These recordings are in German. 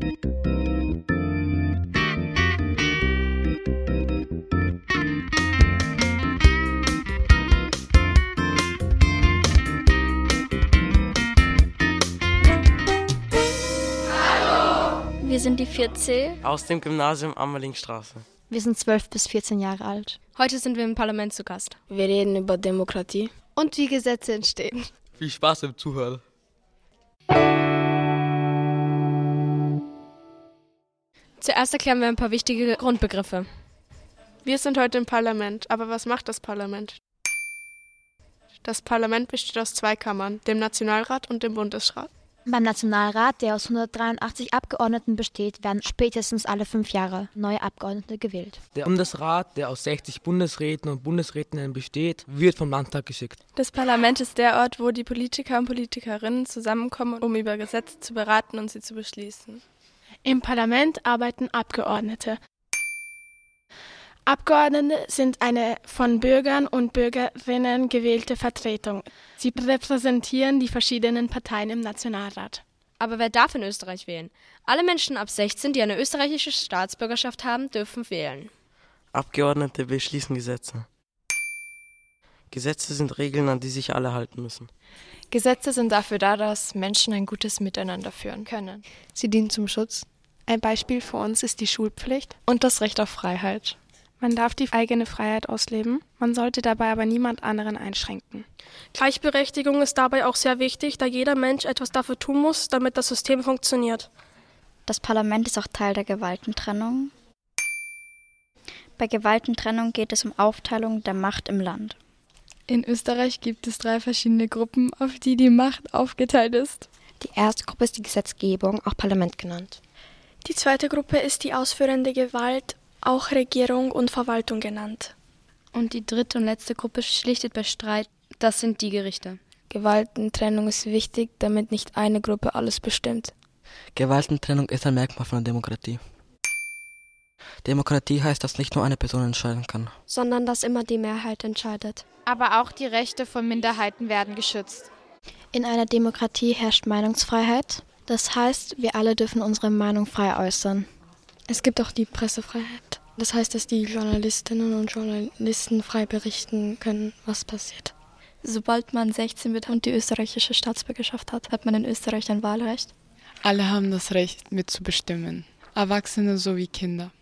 Wir sind die 4C aus dem Gymnasium Ammerlingstraße. Wir sind 12 bis 14 Jahre alt. Heute sind wir im Parlament zu Gast. Wir reden über Demokratie und wie Gesetze entstehen. Viel Spaß beim Zuhören. Zuerst erklären wir ein paar wichtige Grundbegriffe. Wir sind heute im Parlament, aber was macht das Parlament? Das Parlament besteht aus 2 Kammern, dem Nationalrat und dem Bundesrat. Beim Nationalrat, der aus 183 Abgeordneten besteht, werden spätestens alle 5 Jahre neue Abgeordnete gewählt. Der Bundesrat, der aus 60 Bundesräten und Bundesrätinnen besteht, wird vom Landtag geschickt. Das Parlament ist der Ort, wo die Politiker und Politikerinnen zusammenkommen, um über Gesetze zu beraten und sie zu beschließen. Im Parlament arbeiten Abgeordnete. Abgeordnete sind eine von Bürgern und Bürgerinnen gewählte Vertretung. Sie repräsentieren die verschiedenen Parteien im Nationalrat. Aber wer darf in Österreich wählen? Alle Menschen ab 16, die eine österreichische Staatsbürgerschaft haben, dürfen wählen. Abgeordnete beschließen Gesetze. Gesetze sind Regeln, an die sich alle halten müssen. Gesetze sind dafür da, dass Menschen ein gutes Miteinander führen können. Sie dienen zum Schutz. Ein Beispiel für uns ist die Schulpflicht und das Recht auf Freiheit. Man darf die eigene Freiheit ausleben, man sollte dabei aber niemand anderen einschränken. Gleichberechtigung ist dabei auch sehr wichtig, da jeder Mensch etwas dafür tun muss, damit das System funktioniert. Das Parlament ist auch Teil der Gewaltentrennung. Bei Gewaltentrennung geht es um Aufteilung der Macht im Land. In Österreich gibt es 3 verschiedene Gruppen, auf die die Macht aufgeteilt ist. Die erste Gruppe ist die Gesetzgebung, auch Parlament genannt. Die zweite Gruppe ist die ausführende Gewalt, auch Regierung und Verwaltung genannt. Und die dritte und letzte Gruppe schlichtet bei Streit, das sind die Gerichte. Gewaltentrennung ist wichtig, damit nicht eine Gruppe alles bestimmt. Gewaltentrennung ist ein Merkmal von der Demokratie. Demokratie heißt, dass nicht nur eine Person entscheiden kann, sondern dass immer die Mehrheit entscheidet. Aber auch die Rechte von Minderheiten werden geschützt. In einer Demokratie herrscht Meinungsfreiheit. Das heißt, wir alle dürfen unsere Meinung frei äußern. Es gibt auch die Pressefreiheit. Das heißt, dass die Journalistinnen und Journalisten frei berichten können, was passiert. Sobald man 16 wird und die österreichische Staatsbürgerschaft hat, hat man in Österreich ein Wahlrecht. Alle haben das Recht, mitzubestimmen. Erwachsene sowie Kinder.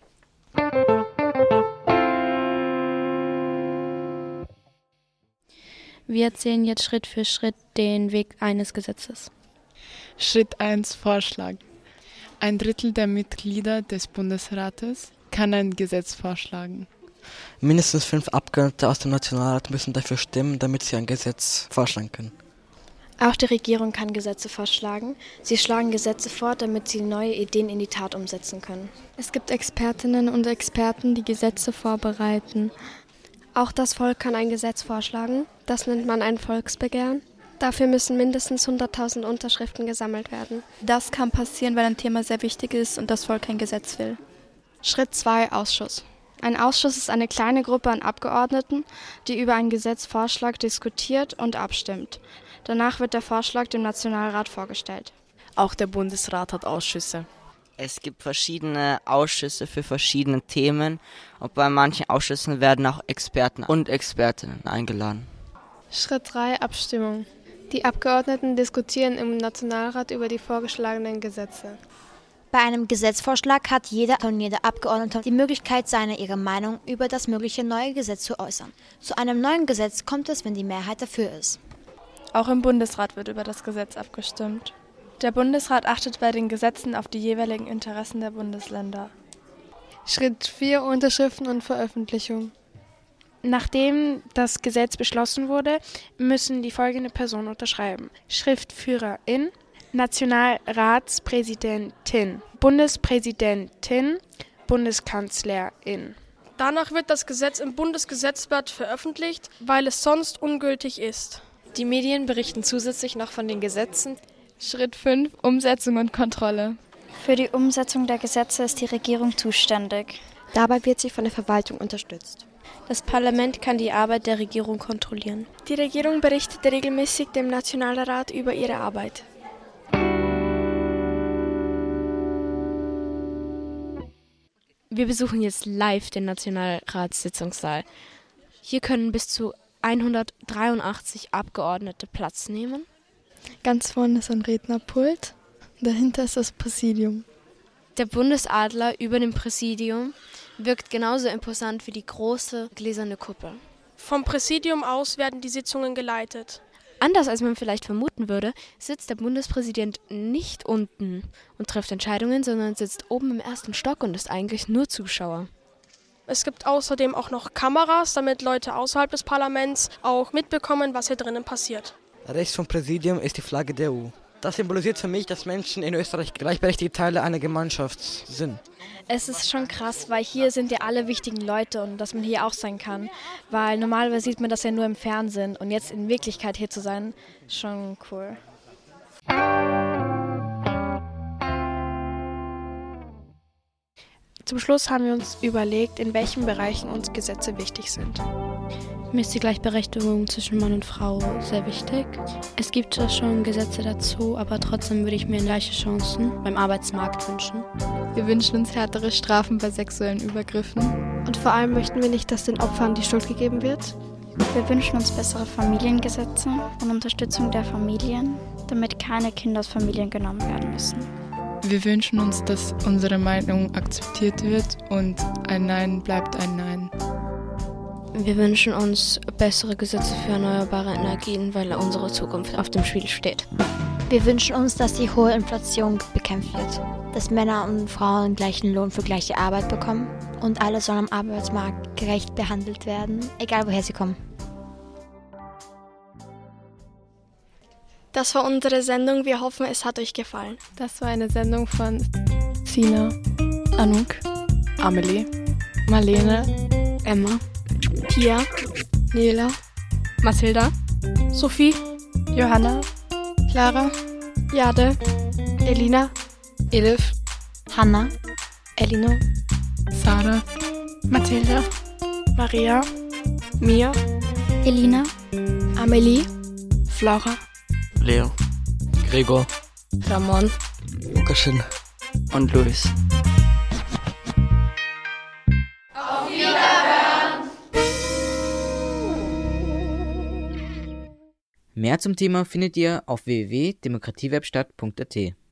Wir erzählen jetzt Schritt für Schritt den Weg eines Gesetzes. Schritt 1: Vorschlag. 1/3 der Mitglieder des Bundesrates kann ein Gesetz vorschlagen. Mindestens 5 Abgeordnete aus dem Nationalrat müssen dafür stimmen, damit sie ein Gesetz vorschlagen können. Auch die Regierung kann Gesetze vorschlagen. Sie schlagen Gesetze vor, damit sie neue Ideen in die Tat umsetzen können. Es gibt Expertinnen und Experten, die Gesetze vorbereiten. Auch das Volk kann ein Gesetz vorschlagen. Das nennt man ein Volksbegehren. Dafür müssen mindestens 100.000 Unterschriften gesammelt werden. Das kann passieren, weil ein Thema sehr wichtig ist und das Volk kein Gesetz will. Schritt 2: Ausschuss. Ein Ausschuss ist eine kleine Gruppe an Abgeordneten, die über einen Gesetzvorschlag diskutiert und abstimmt. Danach wird der Vorschlag dem Nationalrat vorgestellt. Auch der Bundesrat hat Ausschüsse. Es gibt verschiedene Ausschüsse für verschiedene Themen und bei manchen Ausschüssen werden auch Experten und Expertinnen eingeladen. Schritt 3: Abstimmung. Die Abgeordneten diskutieren im Nationalrat über die vorgeschlagenen Gesetze. Bei einem Gesetzvorschlag hat jeder und jede Abgeordnete die Möglichkeit, ihre Meinung über das mögliche neue Gesetz zu äußern. Zu einem neuen Gesetz kommt es, wenn die Mehrheit dafür ist. Auch im Bundesrat wird über das Gesetz abgestimmt. Der Bundesrat achtet bei den Gesetzen auf die jeweiligen Interessen der Bundesländer. Schritt 4: Unterschriften und Veröffentlichung. Nachdem das Gesetz beschlossen wurde, müssen die folgende Personen unterschreiben: Schriftführerin, Nationalratspräsidentin, Bundespräsidentin, Bundeskanzlerin. Danach wird das Gesetz im Bundesgesetzblatt veröffentlicht, weil es sonst ungültig ist. Die Medien berichten zusätzlich noch von den Gesetzen. Schritt 5: Umsetzung und Kontrolle. Für die Umsetzung der Gesetze ist die Regierung zuständig. Dabei wird sie von der Verwaltung unterstützt. Das Parlament kann die Arbeit der Regierung kontrollieren. Die Regierung berichtet regelmäßig dem Nationalrat über ihre Arbeit. Wir besuchen jetzt live den Nationalratssitzungssaal. Hier können bis zu 183 Abgeordnete Platz nehmen. Ganz vorne ist ein Rednerpult, dahinter ist das Präsidium. Der Bundesadler über dem Präsidium wirkt genauso imposant wie die große gläserne Kuppel. Vom Präsidium aus werden die Sitzungen geleitet. Anders als man vielleicht vermuten würde, sitzt der Bundespräsident nicht unten und trifft Entscheidungen, sondern sitzt oben im ersten Stock und ist eigentlich nur Zuschauer. Es gibt außerdem auch noch Kameras, damit Leute außerhalb des Parlaments auch mitbekommen, was hier drinnen passiert. Rechts vom Präsidium ist die Flagge der EU. Das symbolisiert für mich, dass Menschen in Österreich gleichberechtigte Teile einer Gemeinschaft sind. Es ist schon krass, weil hier sind ja alle wichtigen Leute und dass man hier auch sein kann. Weil normalerweise sieht man das ja nur im Fernsehen und jetzt in Wirklichkeit hier zu sein, schon cool. Zum Schluss haben wir uns überlegt, in welchen Bereichen uns Gesetze wichtig sind. Mir ist die Gleichberechtigung zwischen Mann und Frau sehr wichtig. Es gibt zwar schon Gesetze dazu, aber trotzdem würde ich mir gleiche Chancen beim Arbeitsmarkt wünschen. Wir wünschen uns härtere Strafen bei sexuellen Übergriffen. Und vor allem möchten wir nicht, dass den Opfern die Schuld gegeben wird. Wir wünschen uns bessere Familiengesetze und Unterstützung der Familien, damit keine Kinder aus Familien genommen werden müssen. Wir wünschen uns, dass unsere Meinung akzeptiert wird und ein Nein bleibt ein Nein. Wir wünschen uns bessere Gesetze für erneuerbare Energien, weil unsere Zukunft auf dem Spiel steht. Wir wünschen uns, dass die hohe Inflation bekämpft wird, dass Männer und Frauen gleichen Lohn für gleiche Arbeit bekommen und alle sollen am Arbeitsmarkt gerecht behandelt werden, egal woher sie kommen. Das war unsere Sendung. Wir hoffen, es hat euch gefallen. Das war eine Sendung von Sina, Anouk, Amelie, Marlene, Emma, Pia, Nela, Mathilda, Sophie, Johanna, Clara, Jade, Elina, Elif, Hanna, Elinor, Sarah, Mathilda, Maria, Mia, Elina, Amelie, Flora, Leo, Gregor, Ramon, Lukaschen und Luis. Mehr zum Thema findet ihr auf www.demokratiewebstadt.at.